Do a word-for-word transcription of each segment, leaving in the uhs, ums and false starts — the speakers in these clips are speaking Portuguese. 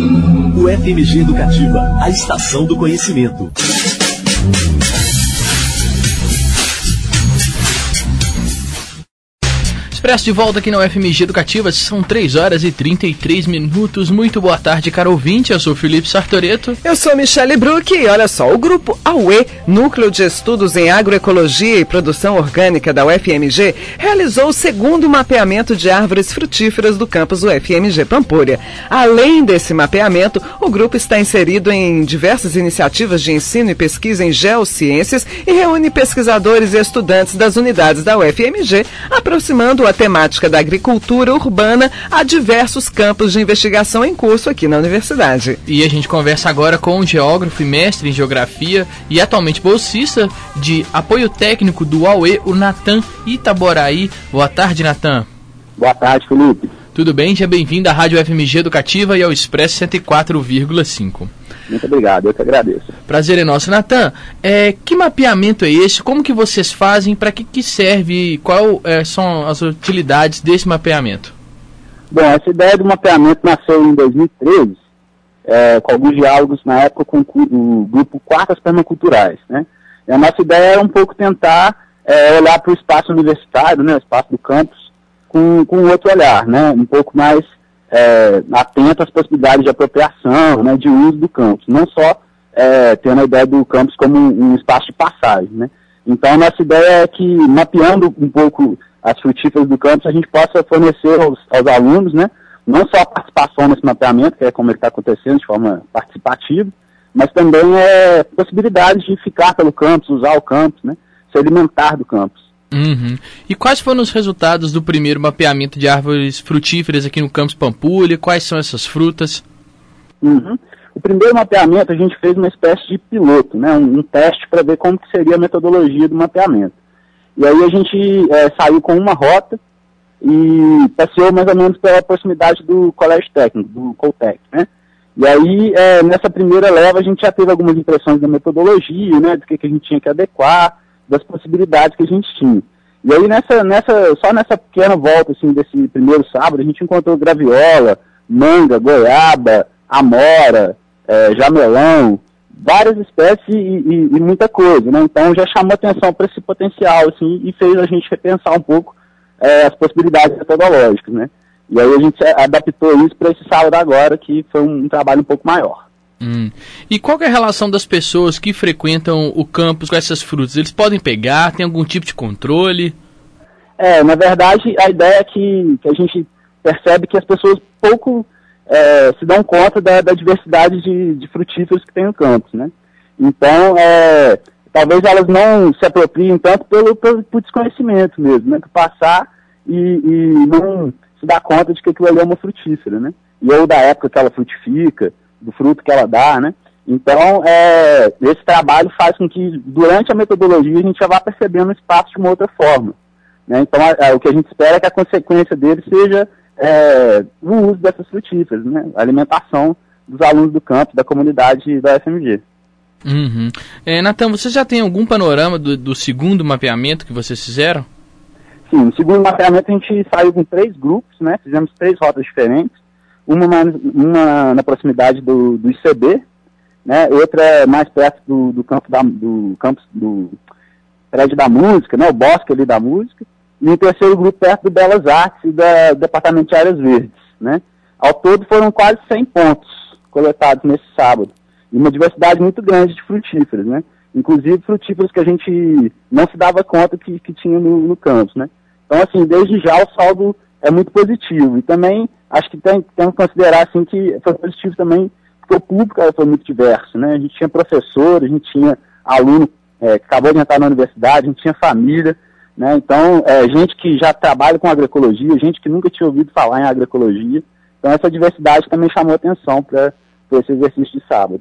U F M G Educativa, a estação do conhecimento. Expresso de volta aqui na U F M G Educativa, são três horas e trinta e três minutos. Muito boa tarde, caro ouvinte. Eu sou o Felipe Sartoreto. Eu sou a Michele Bruck e olha só, o grupo A U E, Núcleo de Estudos em Agroecologia e Produção Orgânica da U F M G, realizou o segundo mapeamento de árvores frutíferas do campus U F M G Pampulha. Além desse mapeamento, o grupo está inserido em diversas iniciativas de ensino e pesquisa em geociências e reúne pesquisadores e estudantes das unidades da U F M G, aproximando a temática da agricultura urbana a diversos campos de investigação em curso aqui na universidade. E a gente conversa agora com um geógrafo e mestre em geografia e atualmente bolsista de apoio técnico do A U E, o Natan Itaboraí. Boa tarde, Natan. Boa tarde, Felipe. Tudo bem? Seja bem-vindo à Rádio U F M G Educativa e ao Expresso cento e quatro vírgula cinco. Muito obrigado, eu que agradeço. Prazer é nosso. Natan, é, que mapeamento é esse? Como que vocês fazem? Para que, que serve? Quais é, são as utilidades desse mapeamento? Bom, essa ideia do mapeamento nasceu em dois mil e treze, é, com alguns diálogos na época com o grupo Quartas Permaculturais, né? E a nossa ideia era um pouco tentar é, olhar para o espaço universitário, né, o espaço do campus, com, com outro olhar, né, um pouco mais É, atento às possibilidades de apropriação, né, de uso do campus, não só é, tendo a ideia do campus como um, um espaço de passagem, né. Então a nossa ideia é que, mapeando um pouco as frutíferas do campus, a gente possa fornecer aos, aos alunos, né, não só a participação nesse mapeamento, que é como ele está acontecendo de forma participativa, mas também é, possibilidades de ficar pelo campus, usar o campus, né, se alimentar do campus. Uhum. E quais foram os resultados do primeiro mapeamento de árvores frutíferas aqui no campus Pampulha? Quais são essas frutas? Uhum. O primeiro mapeamento a gente fez uma espécie de piloto, né? um, um teste para ver como que seria a metodologia do mapeamento. E aí a gente é, saiu com uma rota e passeou mais ou menos pela proximidade do Colégio Técnico, do Coltec, né? E aí é, nessa primeira leva a gente já teve algumas impressões da metodologia, né? Do que, que a gente tinha que adequar, das possibilidades que a gente tinha. E aí, nessa, nessa, só nessa pequena volta, assim, desse primeiro sábado, a gente encontrou graviola, manga, goiaba, amora, é, jamelão, várias espécies e, e, e muita coisa, né? Então, já chamou atenção para esse potencial, assim, e fez a gente repensar um pouco é, as possibilidades metodológicas, né? E aí a gente adaptou isso para esse sábado agora, que foi um, um trabalho um pouco maior. Hum. E qual que é a relação das pessoas que frequentam o campus com essas frutas? Eles podem pegar? Tem algum tipo de controle? É, na verdade, a ideia é que, que a gente percebe que as pessoas pouco é, se dão conta da, da diversidade de, de frutíferos que tem no campus, né? Então, é, talvez elas não se apropriem tanto pelo, pelo, pelo desconhecimento mesmo, né? Por passar e, e não se dar conta de que aquilo ali é uma frutífera, né? E ou da época que ela frutifica, do fruto que ela dá, né? Então, é, esse trabalho faz com que, durante a metodologia, a gente já vá percebendo o espaço de uma outra forma, né? Então, a, a, o que a gente espera é que a consequência dele seja é, o uso dessas frutíferas, né? A alimentação dos alunos do campus, da comunidade da U F M G. Uhum. É, Natan, você já tem algum panorama do, do segundo mapeamento que vocês fizeram? Sim, no segundo mapeamento a gente saiu com três grupos, né? Fizemos três rotas diferentes. Uma, mais, uma na proximidade do, do I C B, né? Outra mais perto do, do campo da, do campus do prédio da música, né? O bosque ali da música, e o terceiro grupo perto do Belas Artes e da, do Departamento de Áreas Verdes, né? Ao todo foram quase cem pontos coletados nesse sábado, e uma diversidade muito grande de frutíferas, né? Inclusive frutíferas que a gente não se dava conta que, que tinha no, no campus, né? Então, assim, desde já o saldo é muito positivo, e também acho que tem, tem que considerar assim, que foi positivo também, porque o público foi muito diverso, né? A gente tinha professor, a gente tinha aluno é, que acabou de entrar na universidade, a gente tinha família, né? Então, é, gente que já trabalha com agroecologia, gente que nunca tinha ouvido falar em agroecologia. Então, essa diversidade também chamou atenção para esse exercício de sábado.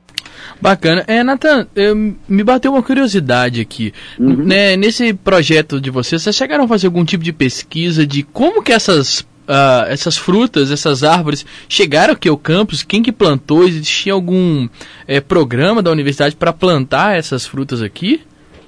Bacana. É, Natan, me bateu uma curiosidade aqui. Uhum. Né, nesse projeto de vocês, vocês chegaram a fazer algum tipo de pesquisa de como que essas, uh, essas frutas, essas árvores chegaram aqui ao campus? Quem que plantou? Existia algum é, programa da universidade para plantar essas frutas aqui?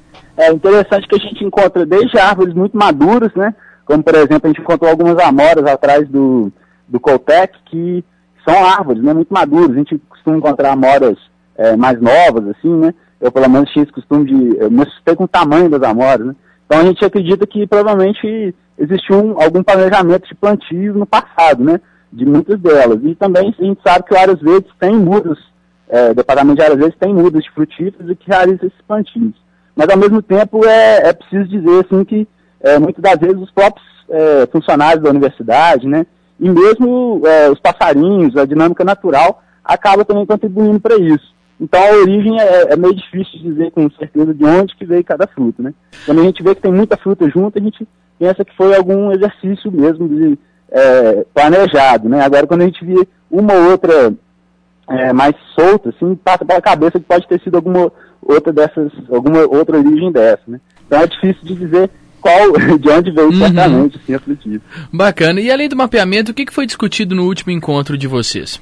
É interessante que a gente encontra desde árvores muito maduras, né? Como, por exemplo, a gente encontrou algumas amoras atrás do, do Coltec, que são árvores, né, muito maduras. A gente costuma encontrar amoras é, mais novas, assim, né? Eu, pelo menos, tinha esse costume de... Eu me assustei com o tamanho das amoras, né? Então, a gente acredita que, provavelmente, existiu um, algum planejamento de plantio no passado, né? De muitas delas. E também, a gente sabe que o Áreas Verdes tem mudas, é, o Departamento de Áreas Verdes tem mudas de frutíferas e que realiza esses plantios. Mas, ao mesmo tempo, é, é preciso dizer, assim, que é, muitas das vezes os próprios é, funcionários da universidade, né? E mesmo é, os passarinhos, a dinâmica natural, acaba também contribuindo para isso. Então a origem é, é meio difícil de dizer com certeza de onde que veio cada fruta, né? Quando a gente vê que tem muita fruta junto, a gente pensa que foi algum exercício mesmo de, é, planejado, né? Agora, quando a gente vê uma ou outra é, mais solta, assim, passa pela cabeça que pode ter sido alguma outra dessas, alguma outra origem dessa, né? Então é difícil de dizer qual, de onde veio uhum. certamente assim, a frutífera. Bacana. E além do mapeamento, o que foi discutido no último encontro de vocês?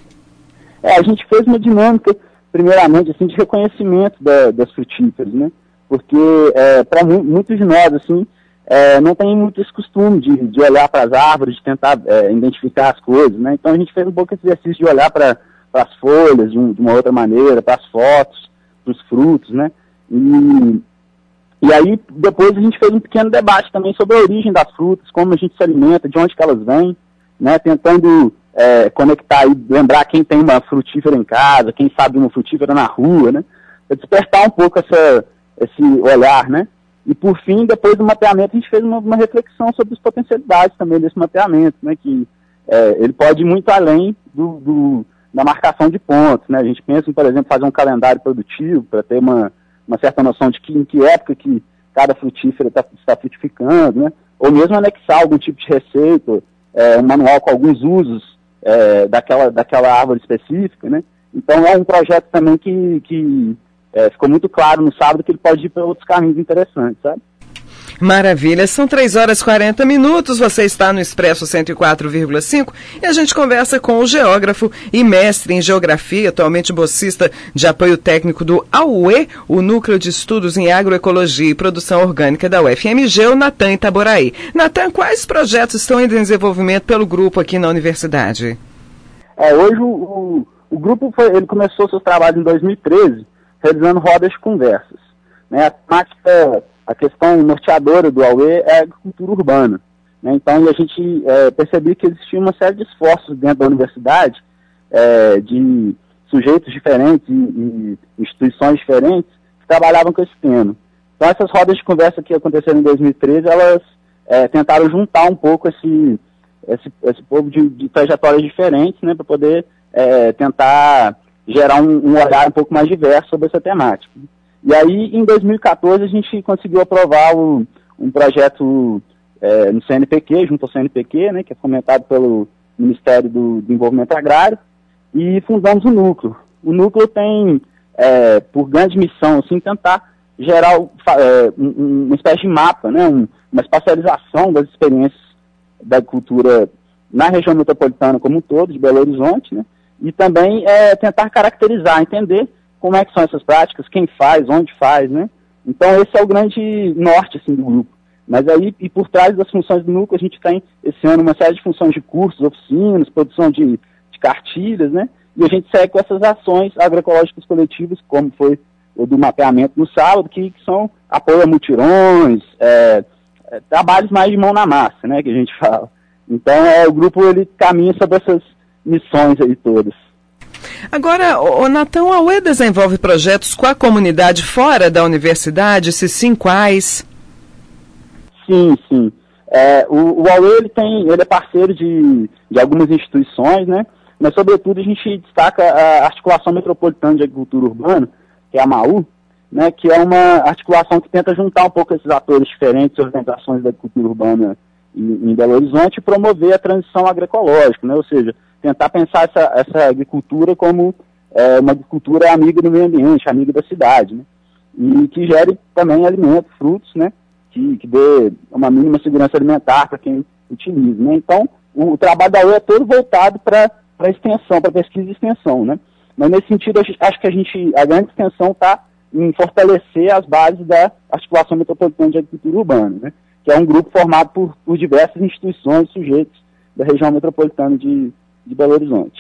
É, a gente fez uma dinâmica, primeiramente, assim, de reconhecimento da, das frutíferas, né? Porque é, para mu muitos de nós, assim, é, não tem muito esse costume de, de olhar para as árvores, de tentar é, identificar as coisas, né? Então a gente fez um pouco esse exercício de olhar para as folhas de, um, de uma outra maneira, para as fotos, para os frutos, né? E, e aí depois a gente fez um pequeno debate também sobre a origem das frutas, como a gente se alimenta, de onde que elas vêm, né? Tentando é, conectar e lembrar quem tem uma frutífera em casa, quem sabe uma frutífera na rua, né? Para despertar um pouco essa, esse olhar, né? E por fim, depois do mapeamento, a gente fez uma, uma reflexão sobre as potencialidades também desse mapeamento, né? Que é, ele pode ir muito além do, do, da marcação de pontos, né? A gente pensa em, por exemplo, fazer um calendário produtivo para ter uma, uma certa noção de que, em que época que cada frutífera tá, está frutificando, né? Ou mesmo anexar algum tipo de receita, é, um manual com alguns usos é, daquela, daquela árvore específica, né? Então é um projeto também que, que é, ficou muito claro no sábado que ele pode ir para outros caminhos interessantes, sabe? Maravilha, são três horas e quarenta minutos, você está no Expresso cento e quatro vírgula cinco e a gente conversa com o geógrafo e mestre em geografia, atualmente bolsista de apoio técnico do A U E, o Núcleo de Estudos em Agroecologia e Produção Orgânica da U F M G, o Natan Itaboraí. Natan, quais projetos estão em desenvolvimento pelo grupo aqui na universidade? É, hoje o, o, o grupo foi, ele começou seus trabalhos em dois mil e treze, realizando rodas de conversas, né? A temática, a questão norteadora do A U E é a agricultura urbana, né? Então a gente é, percebeu que existia uma série de esforços dentro da universidade, é, de sujeitos diferentes e, e instituições diferentes que trabalhavam com esse tema. Então essas rodas de conversa que aconteceram em dois mil e treze, elas é, tentaram juntar um pouco esse, esse, esse povo de, de trajetórias diferentes, né, para poder é, tentar gerar um, um olhar um pouco mais diverso sobre essa temática. E aí, em dois mil e quatorze, a gente conseguiu aprovar o, um projeto é, no C N P Q, junto ao C N P Q, né, que é fomentado pelo Ministério do Desenvolvimento Agrário, e fundamos o Núcleo. O Núcleo tem, é, por grande missão, assim, tentar gerar é, um, uma espécie de mapa, né, um, uma espacialização das experiências da agricultura na região metropolitana como um todo, de Belo Horizonte, né, e também é, tentar caracterizar, entender como é que são essas práticas, quem faz, onde faz, né? Então esse é o grande norte, assim, do grupo. Mas aí, e por trás das funções do núcleo, a gente tem, esse ano, uma série de funções de cursos, oficinas, produção de, de cartilhas, né? E a gente segue com essas ações agroecológicas coletivas, como foi o do mapeamento no sábado, que, que são apoio a mutirões, é, é, trabalhos mais de mão na massa, né? Que a gente fala. Então é, o grupo, ele caminha sobre essas missões aí todas. Agora, o Natan, a U E desenvolve projetos com a comunidade fora da universidade? Se sim, quais? Sim, sim. É, o, o A U E, ele, tem, ele é parceiro de, de algumas instituições, né? Mas, sobretudo, a gente destaca a Articulação Metropolitana de Agricultura Urbana, que é a MAU, né? Que é uma articulação que tenta juntar um pouco esses atores diferentes, organizações da agricultura urbana em, em Belo Horizonte, e promover a transição agroecológica, né? Ou seja, tentar pensar essa, essa agricultura como é, uma agricultura amiga do meio ambiente, amiga da cidade, né? E que gere também alimentos, frutos, né? Que, que dê uma mínima segurança alimentar para quem utiliza, né? Então, o, o trabalho da U E é todo voltado para a extensão, para pesquisa e extensão, né? Mas nesse sentido, acho que a gente, a grande extensão está em fortalecer as bases da Articulação Metropolitana de Agricultura Urbana, né? Que é um grupo formado por, por diversas instituições, sujeitos da região metropolitana de de Belo Horizonte.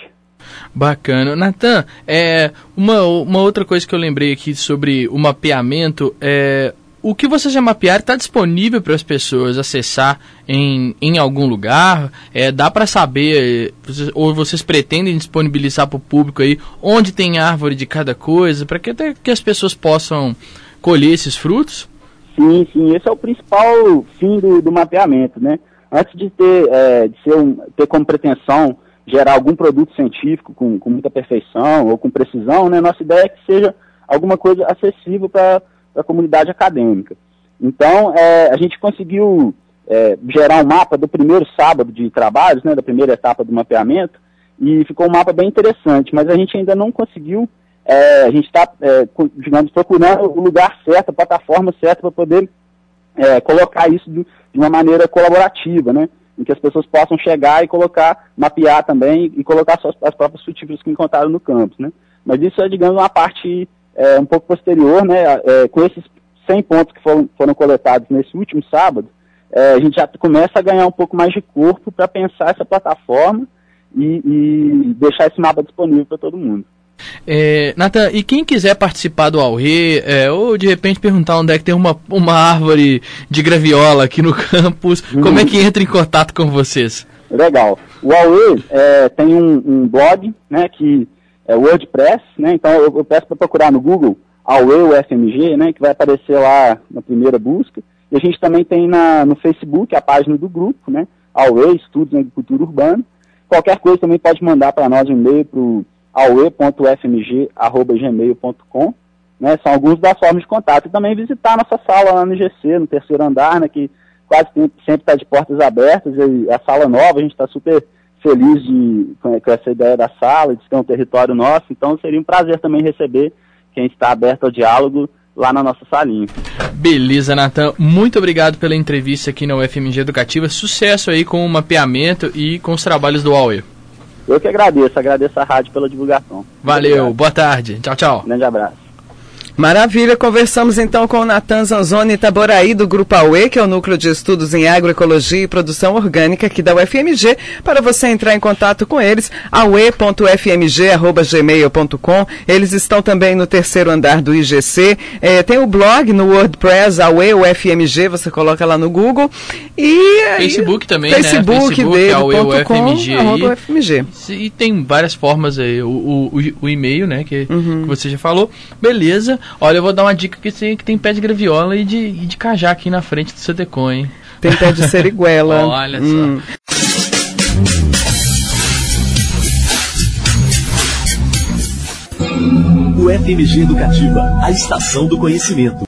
Bacana. Natan, é, uma, uma outra coisa que eu lembrei aqui sobre o mapeamento, é, o que vocês já mapearam está disponível para as pessoas acessar em, em algum lugar? É, dá para saber, ou vocês pretendem disponibilizar para o público aí onde tem árvore de cada coisa, para que até que as pessoas possam colher esses frutos? Sim, sim, esse é o principal fim do, do mapeamento, né? Antes de ter, é, de ser um, ter como pretensão gerar algum produto científico com, com muita perfeição ou com precisão, né? Nossa ideia é que seja alguma coisa acessível para a comunidade acadêmica. Então, é, a gente conseguiu é, gerar um mapa do primeiro sábado de trabalhos, né? Da primeira etapa do mapeamento, e ficou um mapa bem interessante, mas a gente ainda não conseguiu, é, a gente está, é, digamos, procurando o lugar certo, a plataforma certa para poder é, colocar isso de, de uma maneira colaborativa, né? Em que as pessoas possam chegar e colocar, mapear também e colocar suas, as próprias frutíferas que encontraram no campus, né? Mas isso é, digamos, uma parte é, um pouco posterior, né? É, com esses cem pontos que foram, foram coletados nesse último sábado, é, a gente já começa a ganhar um pouco mais de corpo para pensar essa plataforma e, e deixar esse mapa disponível para todo mundo. É, Natan, e quem quiser participar do Aue, é, ou de repente perguntar onde é que tem uma, uma árvore de graviola aqui no campus, hum. como é que entra em contato com vocês? Legal. O Aue é, tem um, um blog, né, que é WordPress, né, então eu, eu peço para procurar no Google Aue U F M G, né, que vai aparecer lá na primeira busca. E a gente também tem na, no Facebook a página do grupo, né, Aue Estudos em Agricultura Urbana. Qualquer coisa também pode mandar para nós um e-mail para o aue ponto f m g arroba gmail ponto com, né, são alguns das formas de contato. E também visitar a nossa sala lá no I G C, no terceiro andar, né, que quase sempre está de portas abertas, e a sala nova, a gente está super feliz de, com, com essa ideia da sala, de ter um território nosso, então seria um prazer também receber quem está aberto ao diálogo lá na nossa salinha. Beleza, Natan, muito obrigado pela entrevista aqui na U F M G Educativa, sucesso aí com o mapeamento e com os trabalhos do Aue. Eu que agradeço, agradeço a rádio pela divulgação. Valeu, boa tarde, tchau, tchau. Grande abraço. Maravilha, conversamos então com o Natan Zanzoni Itaboraí, do Grupo Aue, que é o Núcleo de Estudos em Agroecologia e Produção Orgânica aqui da U F M G. Para você entrar em contato com eles, aue ponto f m g arroba gmail ponto com. Eles estão também no terceiro andar do I G C. É, tem o blog no WordPress, Aue U F M G, você coloca lá no Google. E Facebook também, Facebook, né? Facebook dele, Aue U F M G. Arroba U F M G. E tem várias formas aí, o, o, o e-mail, né, que, uhum. que você já falou. Beleza. Olha, eu vou dar uma dica que tem, que tem pé de graviola e de, e de cajá aqui na frente do Cetecon, hein? Tem pé de seriguela. Olha hum. só. U F M G Educativa, a estação do conhecimento.